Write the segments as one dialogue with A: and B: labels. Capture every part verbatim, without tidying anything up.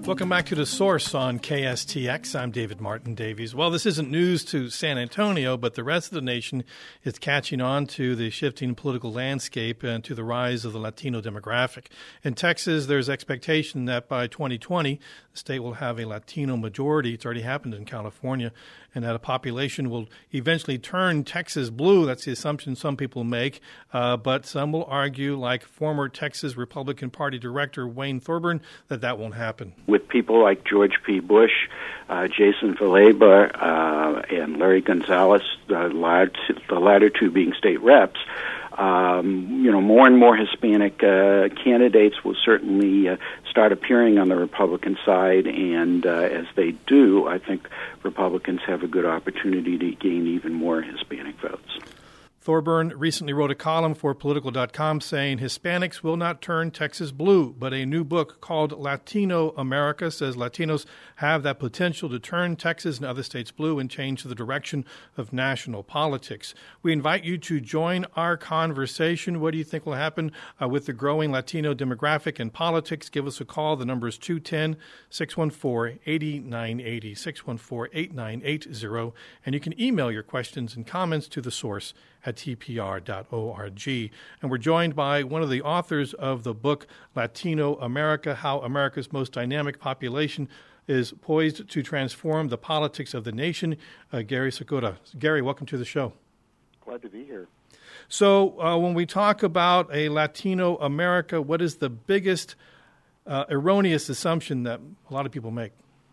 A: Welcome back to The Source on K S T X. I'm David Martin Davies. Well, this isn't news to San Antonio, but the rest of the nation is catching on to the shifting political landscape and to the rise of the Latino demographic. In Texas, there's expectation that by twenty twenty, the state will have a Latino majority. It's already happened in California, and that a population will eventually turn Texas blue. That's the assumption some people make, uh, but some will argue, like former Texas Republican Party Director Wayne Thorburn, that that won't happen.
B: With people like George P. Bush, uh, Jason Villalba, uh, and Larry Gonzalez, the latter, the latter two being state reps, um, you know, more and more Hispanic uh, candidates will certainly uh, start appearing on the Republican side, and uh, as they do, I think Republicans have a good opportunity to gain even more Hispanic votes.
A: Thorburn recently wrote a column for Political dot com saying Hispanics will not turn Texas blue, but a new book called Latino America says Latinos have that potential to turn Texas and other states blue and change the direction of national politics. We invite you to join our conversation. What do you think will happen uh, with the growing Latino demographic and politics? Give us a call. The number is two one zero, six one four, eight nine eight zero, six one four, eight nine eight zero, and you can email your questions and comments to The Source at t p r dot org. And we're joined by one of the authors of the book, Latino America, How America's Most Dynamic Population is Poised to Transform the Politics of the Nation, uh, Gary Sakura. Gary, welcome to the show.
C: Glad to be here.
A: So uh, when we talk about a Latino America, what is the biggest uh, erroneous assumption that a lot of people make?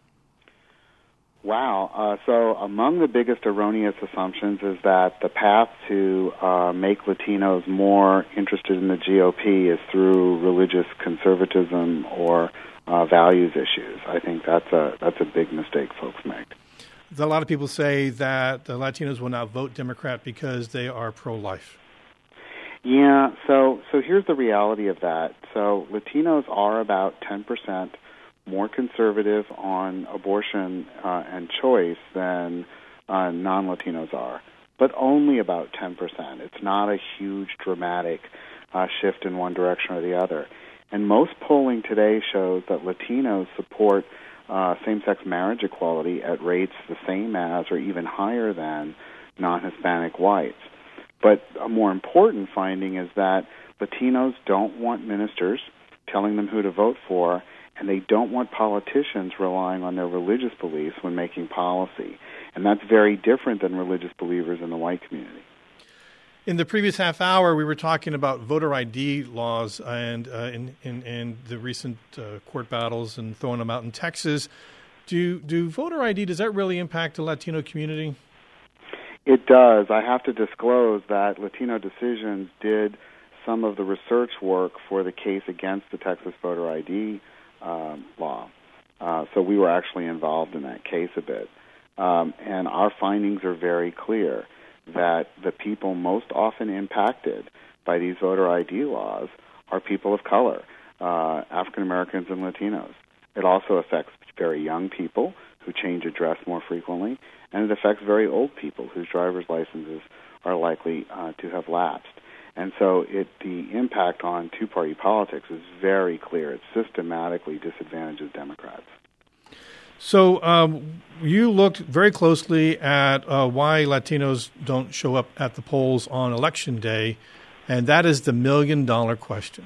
C: Wow. Uh, so among the biggest erroneous assumptions is that the path to uh, make Latinos more interested in the G O P is through religious conservatism or uh, values issues. I think that's a that's a big mistake folks make.
A: A lot of people say that the Latinos will not vote Democrat because they are pro-life.
C: Yeah, so so here's the reality of that. So Latinos are about ten percent more conservative on abortion uh, and choice than uh, non-Latinos are, but only about ten percent. It's not a huge, dramatic uh, shift in one direction or the other. And most polling today shows that Latinos support uh, same-sex marriage equality at rates the same as or even higher than non-Hispanic whites. But a more important finding is that Latinos don't want ministers telling them who to vote for, and they don't want politicians relying on their religious beliefs when making policy. And that's very different than religious believers in the white community.
A: In the previous half hour, we were talking about voter I D laws and uh, in, in, in the recent uh, court battles and throwing them out in Texas. Do do voter I D, does that really impact the Latino community?
C: It does. I have to disclose that Latino Decisions did some of the research work for the case against the Texas voter I D Um, law. Uh, so we were actually involved in that case a bit. Um, and our findings are very clear that the people most often impacted by these voter I D laws are people of color, uh, African Americans and Latinos. It also affects very young people who change address more frequently, and it affects very old people whose driver's licenses are likely uh, to have lapsed. And so it, the impact on two-party politics is very clear. It systematically disadvantages Democrats.
A: So um, you looked very closely at uh, why Latinos don't show up at the polls on Election Day, and that is the million-dollar question.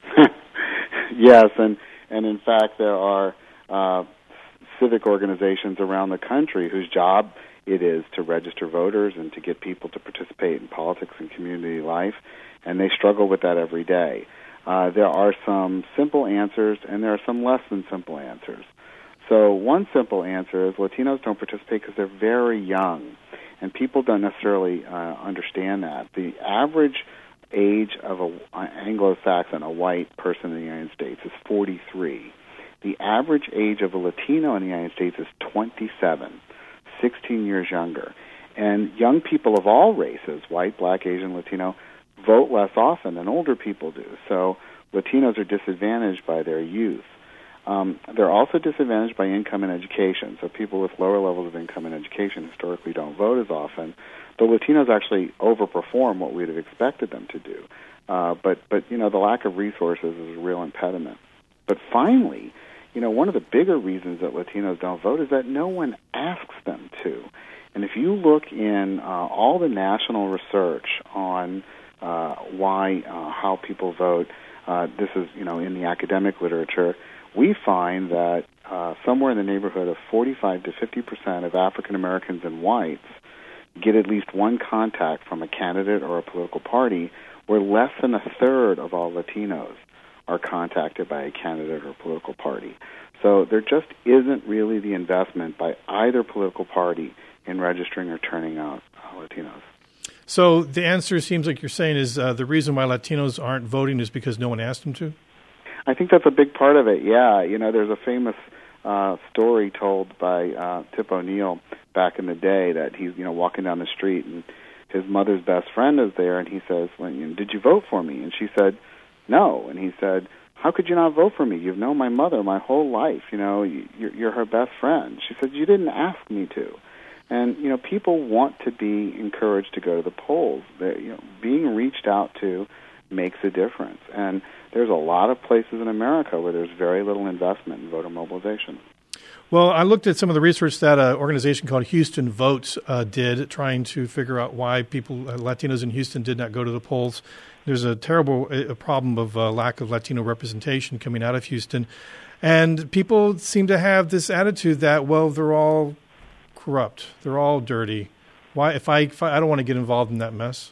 C: Yes, and, and in fact, there are uh, civic organizations around the country whose job it is to register voters and to get people to participate in politics and community life, and they struggle with that every day. Uh, there are some simple answers, and there are some less than simple answers. So one simple answer is Latinos don't participate because they're very young, and people don't necessarily uh, understand that. The average age of an Anglo-Saxon, a white person in the United States, is forty-three. The average age of a Latino in the United States is twenty-seven. sixteen years younger. And young people of all races, white, black, Asian, Latino, vote less often than older people do. So Latinos are disadvantaged by their youth. Um, they're also disadvantaged by income and education. So people with lower levels of income and education historically don't vote as often. But Latinos actually overperform what we'd have expected them to do. Uh, but, but, you know, the lack of resources is a real impediment. But finally, you know, one of the bigger reasons that Latinos don't vote is that no one asks them to. And if you look in uh, all the national research on uh, why, uh, how people vote, uh, this is, you know, in the academic literature, we find that uh, somewhere in the neighborhood of forty-five to fifty percent of African Americans and whites get at least one contact from a candidate or a political party, where less than a third of all Latinos are contacted by a candidate or political party. So there just isn't really the investment by either political party in registering or turning out uh, Latinos.
A: So the answer seems like you're saying is uh, the reason why Latinos aren't voting is because no one asked them to?
C: I think that's a big part of it, yeah. You know, there's a famous uh, story told by uh, Tip O'Neill back in the day that he's, you know, walking down the street and his mother's best friend is there, and he says, well, you know, did you vote for me? And she said, no. And he said, how could you not vote for me? You've known my mother my whole life. You know, you're, you're her best friend. She said, you didn't ask me to. And, you know, people want to be encouraged to go to the polls. They're, you know, being reached out to makes a difference. And there's a lot of places in America where there's very little investment in voter mobilization.
A: Well, I looked at some of the research that an organization called Houston Votes uh, did, trying to figure out why people, uh, Latinos in Houston, did not go to the polls. There's a terrible uh, problem of uh, lack of Latino representation coming out of Houston. And people seem to have this attitude that, well, they're all corrupt. They're all dirty. Why? If I, if I, I don't want to get involved in that mess.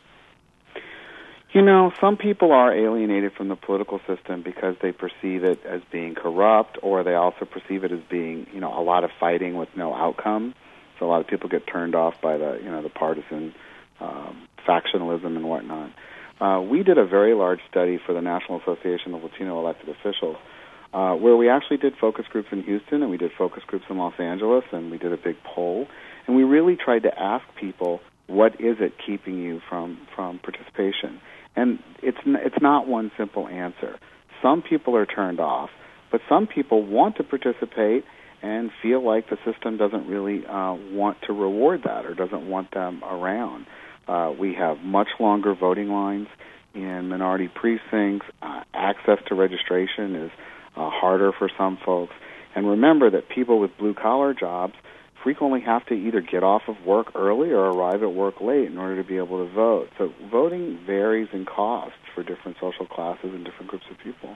C: You know, some people are alienated from the political system because they perceive it as being corrupt, or they also perceive it as being, you know, a lot of fighting with no outcome. So a lot of people get turned off by the, you know, the partisan um, factionalism and whatnot. Uh, we did a very large study for the National Association of Latino Elected Officials, uh, where we actually did focus groups in Houston and we did focus groups in Los Angeles, and we did a big poll, and we really tried to ask people, what is it keeping you from, from participation? And it's it's not one simple answer. Some people are turned off, but some people want to participate and feel like the system doesn't really uh, want to reward that or doesn't want them around. Uh, we have much longer voting lines in minority precincts. Uh, access to registration is uh, harder for some folks. And remember that people with blue-collar jobs frequently have to either get off of work early or arrive at work late in order to be able to vote. So voting varies in cost for different social classes and different groups of people.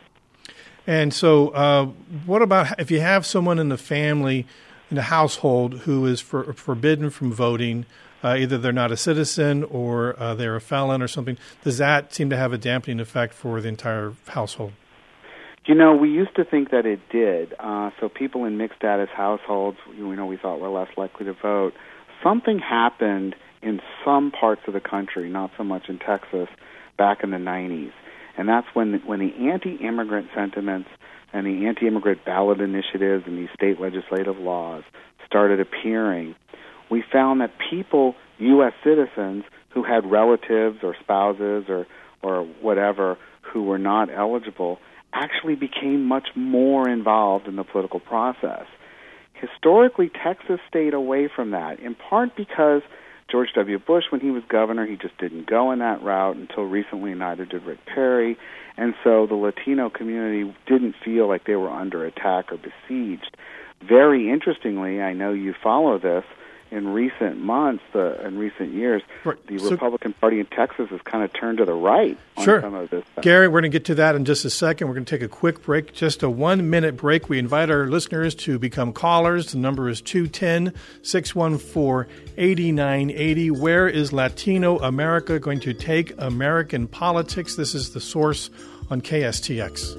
A: And so uh, what about if you have someone in the family, in the household, who is for, forbidden from voting, uh, either they're not a citizen or uh, they're a felon or something, does that seem to have a dampening effect for the entire household?
C: You know, we used to think that it did. Uh, so people in mixed status households, you know, we thought were less likely to vote. Something happened in some parts of the country, not so much in Texas, back in the nineties. And that's when the, when the anti-immigrant sentiments and the anti-immigrant ballot initiatives and these state legislative laws started appearing. We found that people, U S citizens, who had relatives or spouses or, or whatever who were not eligible actually became much more involved in the political process. Historically, Texas stayed away from that, in part because George W. Bush, when he was governor, he just didn't go in that route. Until recently, neither did Rick Perry. And so the Latino community didn't feel like they were under attack or besieged. Very interestingly, I know you follow this, in recent months, uh, in recent years, right. the so, Republican Party in Texas has kind of turned to the right on
A: sure.
C: some of this stuff.
A: Gary, we're going to get to that in just a second. We're going to take a quick break, just a one-minute break. We invite our listeners to become callers. The number is two one zero, six one four, eight nine eight zero. Where is Latino America going to take American politics? This is The Source on K S T X.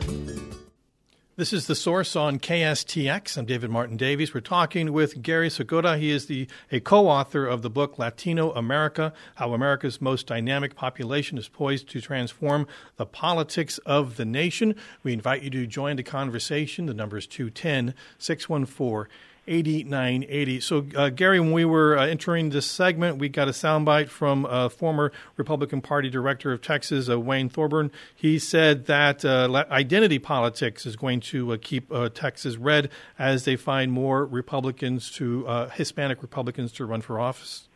A: This is The Source on K S T X. I'm David Martin Davies. We're talking with Gary Segura. He is the a co-author of the book Latino America, How America's Most Dynamic Population is Poised to Transform the Politics of the Nation. We invite you to join the conversation. The number is two one zero, six one four, eight nine eight zero. So, uh, Gary, when we were uh, entering this segment, we got a soundbite from uh, former Republican Party Director of Texas, uh, Wayne Thorburn. He said that uh, identity politics is going to uh, keep uh, Texas red as they find more Republicans to uh, Hispanic Republicans to run for office.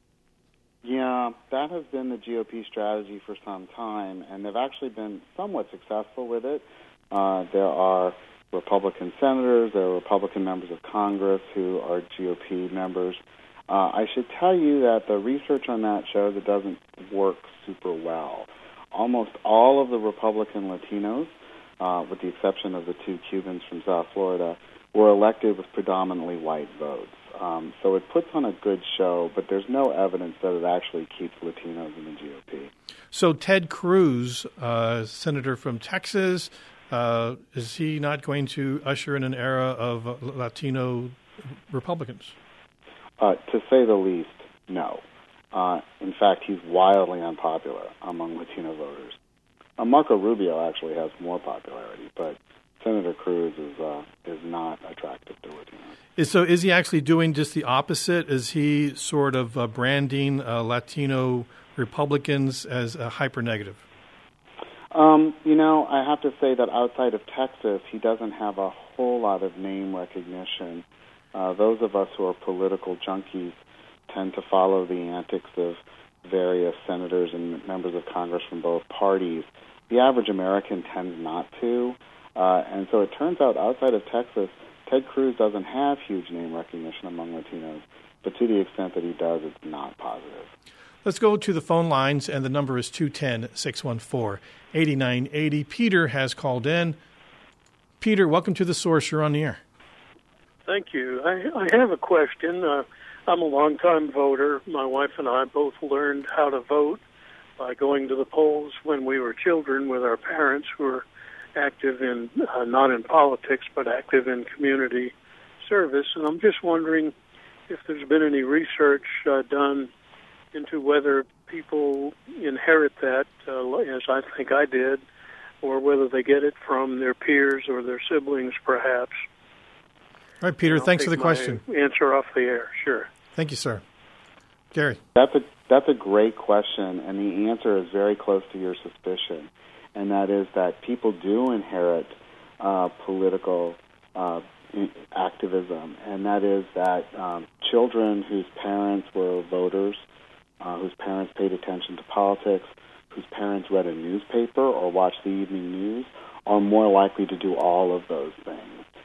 C: Yeah, that has been the G O P strategy for some time, and they've actually been somewhat successful with it. Uh, there are Republican senators, there are Republican members of Congress who are G O P members. Uh, I should tell you that the research on that shows it doesn't work super well. Almost all of the Republican Latinos, uh, with the exception of the two Cubans from South Florida, were elected with predominantly white votes. Um, so it puts on a good show, but there's no evidence that it actually keeps Latinos in the G O P.
A: So Ted Cruz, uh, senator from Texas, uh, is he not going to usher in an era of uh, Latino Republicans?
C: Uh, to say the least, no. Uh, in fact, he's wildly unpopular among Latino voters. Uh, Marco Rubio actually has more popularity, but Senator Cruz is uh, is not attractive to Latinos.
A: Is, so is he actually doing just the opposite? Is he sort of uh, branding uh, Latino Republicans as uh, hyper-negative?
C: Um, you know, I have to say that outside of Texas, he doesn't have a whole lot of name recognition. Uh, those of us who are political junkies tend to follow the antics of various senators and members of Congress from both parties. The average American tends not to. Uh, and so it turns out outside of Texas, Ted Cruz doesn't have huge name recognition among Latinos, but to the extent that he does, it's not positive.
A: Let's go to the phone lines, and the number is two one zero, six one four, eight nine eight zero. Peter has called in. Peter, welcome to The Source. You're on the air.
D: Thank you. I, I have a question. Uh, I'm a longtime voter. My wife and I both learned how to vote by going to the polls when we were children with our parents who were active in, uh, not in politics, but active in community service. And I'm just wondering if there's been any research uh, done into whether people inherit that, uh, as I think I did, or whether they get it from their peers or their siblings, perhaps.
A: All right, Peter, thanks for the question.
D: Answer off the air, sure.
A: Thank you, sir. Gary.
C: That's a that's a great question, and the answer is very close to your suspicion, and that is that people do inherit uh, political uh, activism, and that is that um, children whose parents were voters, uh, whose parents paid attention to politics, whose parents read a newspaper or watched the evening news, are more likely to do all of those things.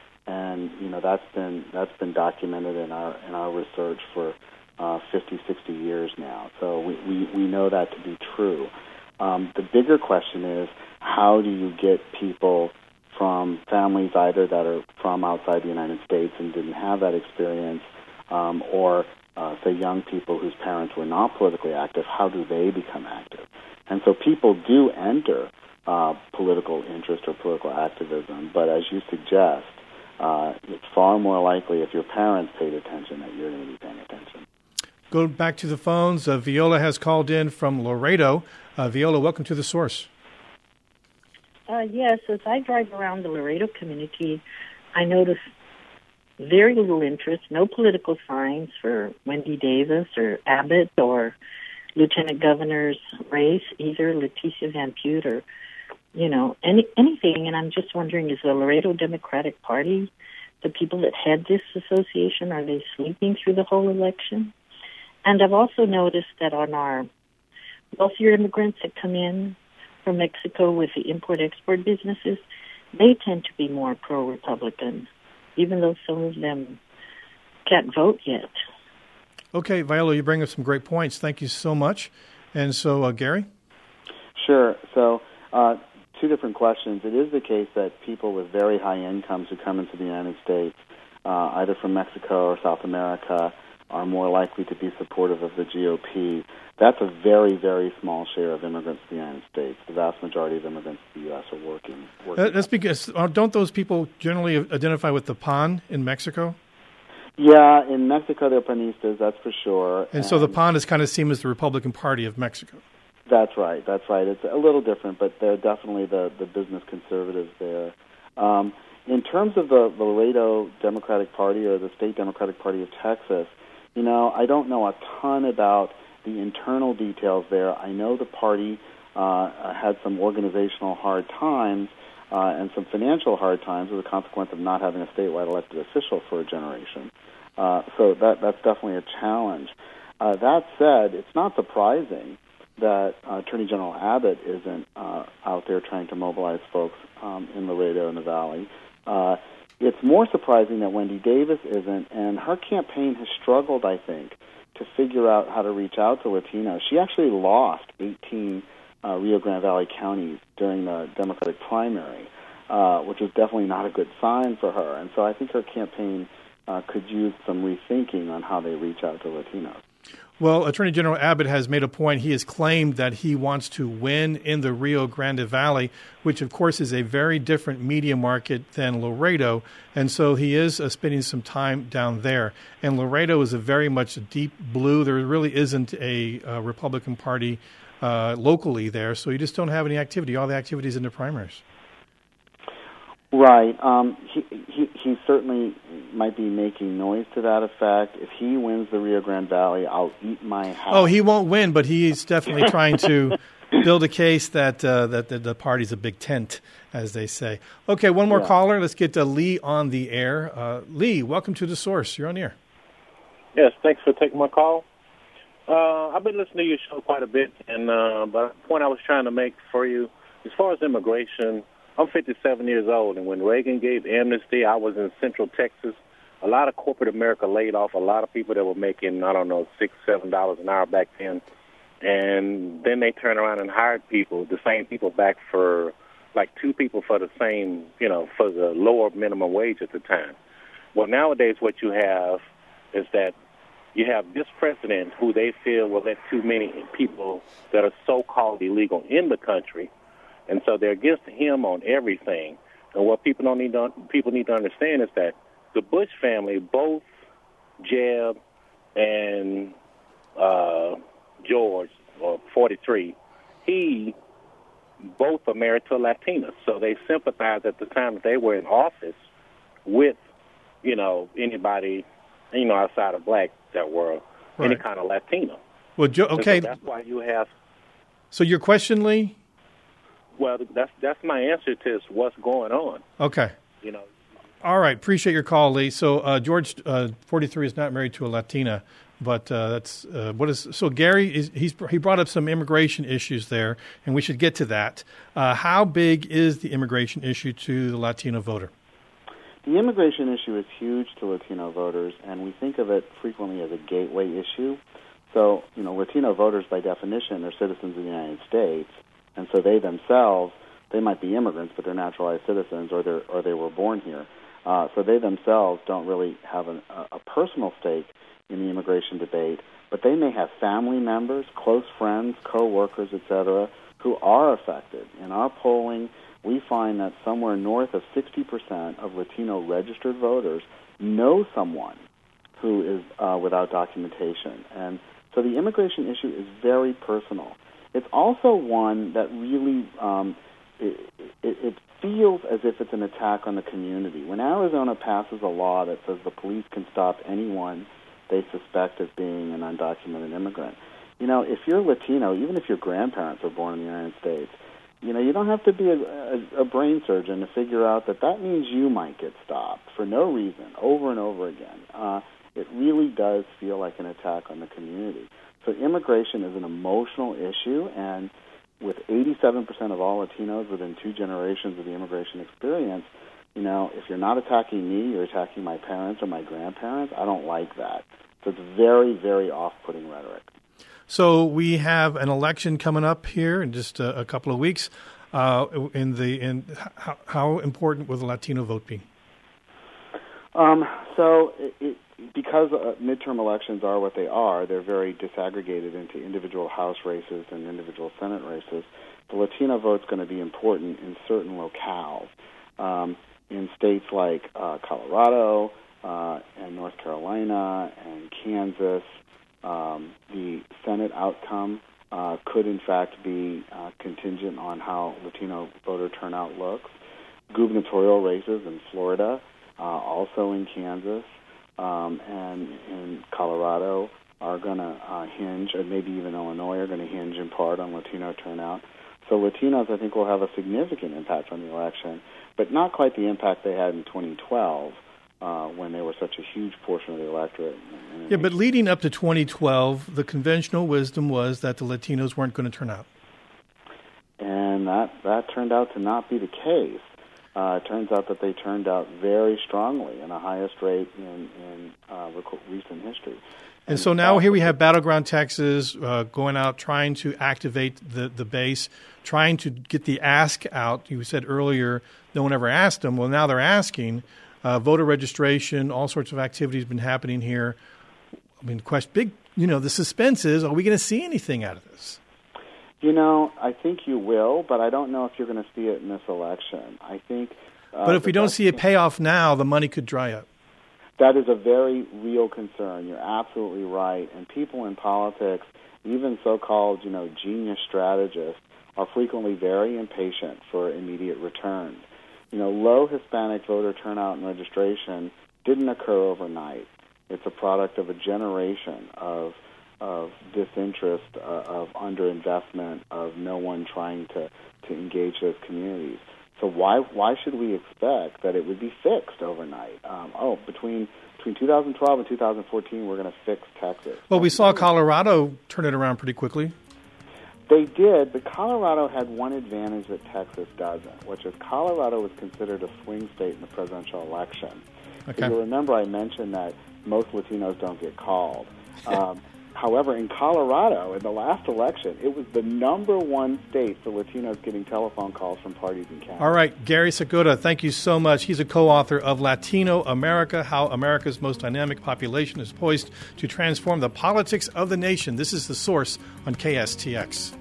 C: And you know that's been that's been documented in our in our research for uh, fifty, sixty years now. So we, we, we know that to be true. Um, the bigger question is, how do you get people from families either that are from outside the United States and didn't have that experience, um, or uh, say young people whose parents were not politically active, how do they become active? And so people do enter uh, political interest or political activism, but as you suggest, Uh, it's far more likely if your parents paid attention that you're going to be paying attention.
A: Go back to the phones. Uh, Viola has called in from Laredo. Uh, Viola, welcome to The Source.
E: Uh, yes, as I drive around the Laredo community, I notice very little interest, no political signs for Wendy Davis or Abbott or Lieutenant Governor's race, either Leticia Van Pute or you know, any anything, and I'm just wondering, is the Laredo Democratic Party, the people that head this association, are they sleeping through the whole election? And I've also noticed that on our wealthier immigrants that come in from Mexico with the import-export businesses, they tend to be more pro-Republican, even though some of them can't vote yet.
A: Okay, Viola, you bring up some great points. Thank you so much. And so, uh, Gary?
C: Sure. So, uh, two different questions. It is the case that people with very high incomes who come into the United States, uh, either from Mexico or South America, are more likely to be supportive of the G O P. That's a very, very small share of immigrants to the United States. The vast majority of immigrants to the U S are working. working.
A: That's because, don't those people generally identify with the P A N in Mexico?
C: Yeah, in Mexico they're panistas, that's for sure.
A: And, and so the P A N is kind of seen as the Republican Party of Mexico.
C: That's right. That's right. It's a little different, but they're definitely the, the business conservatives there. Um, in terms of the, the Laredo Democratic Party or the State Democratic Party of Texas, you know, I don't know a ton about the internal details there. I know the party uh, had some organizational hard times uh, and some financial hard times as a consequence of not having a statewide elected official for a generation. Uh, so that that's definitely a challenge. Uh, that said, it's not surprising that uh, Attorney General Abbott isn't uh, out there trying to mobilize folks um, in Laredo and the Valley. Uh, it's more surprising that Wendy Davis isn't, and her campaign has struggled, I think, to figure out how to reach out to Latinos. She actually lost eighteen uh, Rio Grande Valley counties during the Democratic primary, uh, which was definitely not a good sign for her. And so I think her campaign uh, could use some rethinking on how they reach out to Latinos.
A: Well, Attorney General Abbott has made a point. He has claimed that he wants to win in the Rio Grande Valley, which, of course, is a very different media market than Laredo. And so he is uh, spending some time down there. And Laredo is a very much deep blue. There really isn't a uh, Republican Party uh, locally there. So you just don't have any activity. All the activity is in the primaries.
C: Right. Um, he, he he certainly might be making noise to that effect. If he wins the Rio Grande Valley, I'll eat my hat.
A: Oh, he won't win, but he's definitely trying to build a case that, uh, that that the party's a big tent, as they say. Okay, one more
C: yeah.
A: caller. Let's get uh, Lee on the air. Uh, Lee, welcome to The Source. You're on the air.
F: Yes, thanks for taking my call. Uh, I've been listening to your show quite a bit, and uh, but the point I was trying to make for you, as far as immigration, I'm fifty-seven years old, and when Reagan gave amnesty, I was in Central Texas. A lot of corporate America laid off a lot of people that were making, I don't know, six, seven dollars an hour back then. And then they turned around and hired people, the same people back for like two people for the same, you know, for the lower minimum wage at the time. Well, nowadays what you have is that you have this president who they feel will let too many people that are so-called illegal in the country. And so they're against him on everything. And what people don't need to, people need to understand is that the Bush family, both Jeb and uh, George, or forty-three, he, both are married to Latinas. So they sympathized at the time that they were in office with, you know, anybody, you know, outside of black that were right. any kind of Latino.
A: Well, jo- okay.
F: So that's why you have.
A: So your question, Lee?
F: Well, that's that's my answer to what's going on.
A: Okay.
F: You know.
A: All right. Appreciate your call, Lee. So uh, George, uh, forty-three, is not married to a Latina, but uh, that's uh, what is. So Gary is he's he brought up some immigration issues there, and we should get to that. Uh, how big is the immigration issue to the Latino voter?
C: The immigration issue is huge to Latino voters, and we think of it frequently as a gateway issue. So, you know, Latino voters, by definition, are citizens of the United States. And so they themselves, they might be immigrants, but they're naturalized citizens, or they or they were born here. Uh, so they themselves don't really have an, a, a personal stake in the immigration debate, but they may have family members, close friends, co-workers, et cetera, who are affected. In our polling, we find that somewhere north of sixty percent of Latino registered voters know someone who is uh, without documentation. And so the immigration issue is very personal. It's also one that really, um, it, it, it feels as if it's an attack on the community. When Arizona passes a law that says the police can stop anyone they suspect of being an undocumented immigrant, you know, if you're Latino, even if your grandparents were born in the United States, you know, you don't have to be a, a, a brain surgeon to figure out that that means you might get stopped for no reason, over and over again. Uh, it really does feel like an attack on the community. So immigration is an emotional issue, and with eighty-seven percent of all Latinos within two generations of the immigration experience, you know, if you're not attacking me, you're attacking my parents or my grandparents. I don't like that. So it's very, very off-putting rhetoric.
A: So we have an election coming up here in just a, a couple of weeks. Uh, in the in how, how important will the Latino vote be?
C: Um, so it, it, because uh, midterm elections are what they are, they're very disaggregated into individual House races and individual Senate races. The Latino vote's going to be important in certain locales. Um, in states like uh, Colorado uh, and North Carolina and Kansas, um, the Senate outcome uh, could in fact be uh, contingent on how Latino voter turnout looks. Gubernatorial races in Florida, uh, also in Kansas, um, and in Colorado are going to uh, hinge, and maybe even Illinois are going to hinge in part on Latino turnout. So Latinos, I think, will have a significant impact on the election, but not quite the impact they had in twenty twelve, uh, when they were such a huge portion of the electorate.
A: Yeah, but leading up to twenty twelve, the conventional wisdom was that the Latinos weren't going to turn out.
C: And that, that turned out to not be the case. Uh, it turns out that they turned out very strongly in the highest rate in, in uh, rec- recent history.
A: And so now here we have Battleground Texas uh, going out, trying to activate the, the base, trying to get the ask out. You said earlier no one ever asked them. Well, now they're asking. Uh, voter registration, all sorts of activities have been happening here. I mean, question, big, you know, the suspense is, are we going to see anything out of this?
C: You know, I think you will, but I don't know if you're going to see it in this election. I think. Uh,
A: but if we don't see a payoff now, the money could dry up.
C: That is a very real concern. You're absolutely right. And people in politics, even so-called, you know, genius strategists, are frequently very impatient for immediate returns. You know, low Hispanic voter turnout and registration didn't occur overnight. It's a product of a generation of of disinterest, uh, of underinvestment, of no one trying to, to engage those communities. So why why should we expect that it would be fixed overnight? Um, oh, between between two thousand twelve and two thousand fourteen, we're going to fix Texas.
A: Well, we saw Colorado turn it around pretty quickly.
C: They did, but Colorado had one advantage that Texas doesn't, which is Colorado was considered a swing state in the presidential election.
A: Okay.
C: If you remember, I mentioned that most Latinos don't get called. Um, However, in Colorado, in the last election, it was the number one state for Latinos getting telephone calls from parties and candidates.
A: All right, Gary Segura, thank you so much. He's a co-author of Latino America, How America's Most Dynamic Population is Poised to Transform the Politics of the Nation. This is The Source on K S T X.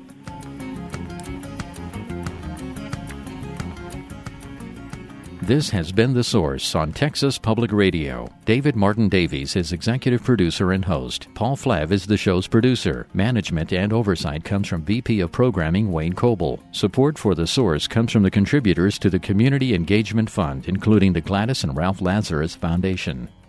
G: This has been The Source on Texas Public Radio. David Martin Davies is executive producer and host. Paul Flav is the show's producer. Management and oversight comes from V P of Programming Wayne Coble. Support for The Source comes from the contributors to the Community Engagement Fund, including the Gladys and Ralph Lazarus Foundation.